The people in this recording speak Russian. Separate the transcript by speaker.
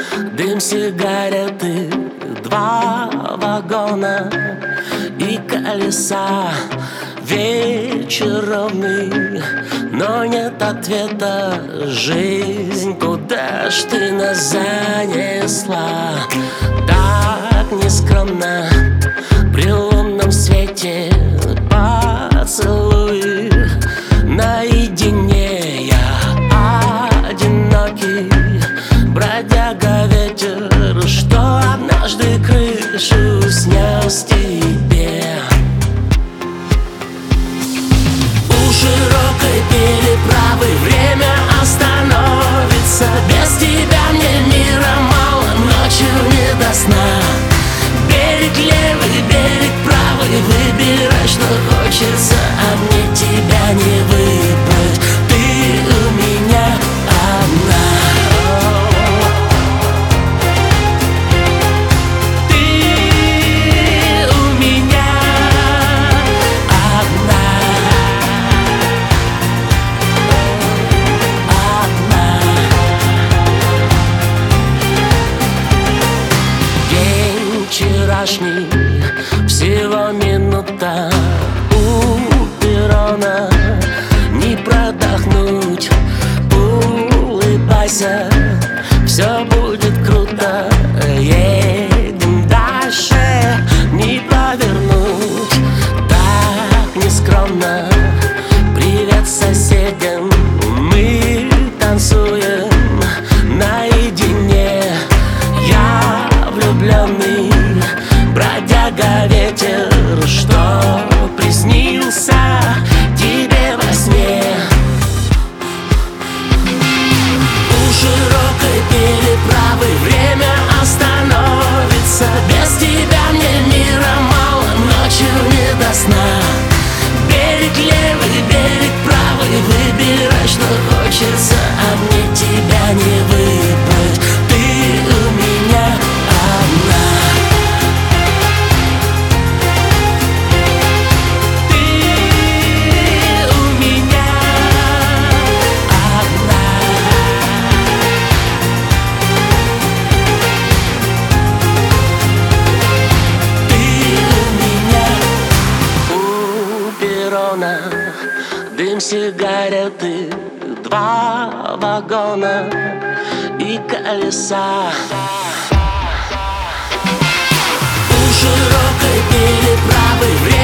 Speaker 1: Дым сигареты, два вагона и колеса. Вечер ровный, но нет ответа. Жизнь, куда ж ты нас занесла? Так нескромно при лунном свете поцелуй. Наедине я одинокий бродяга ветер, что однажды крышу снес тебе. У широкой переправы время остановится. Без тебя мне мира мало, ночью не до сна. Берег левый, берег правый, выбирай, что хочется, а мне тебя не выбрать. Ты у меня одна. Ты у меня одна. Одна. День вчерашний, всего минута у перрона, не продохнуть. Улыбайся, все будет круто. Едем дальше, не повернуть. Так нескромно, привет соседям. Мы танцуем наедине. Я влюбленный бродяга ветер, что приснился тебе во сне. У широкой переправы время остановится. Без тебя мне мира мало, ночью не до сна. Берег левый, берег правый, выбирай, что хочется, а мне тебя не выбрать. Ты у меня одна. Дым сигареты, два вагона и колеса. У широкой переправы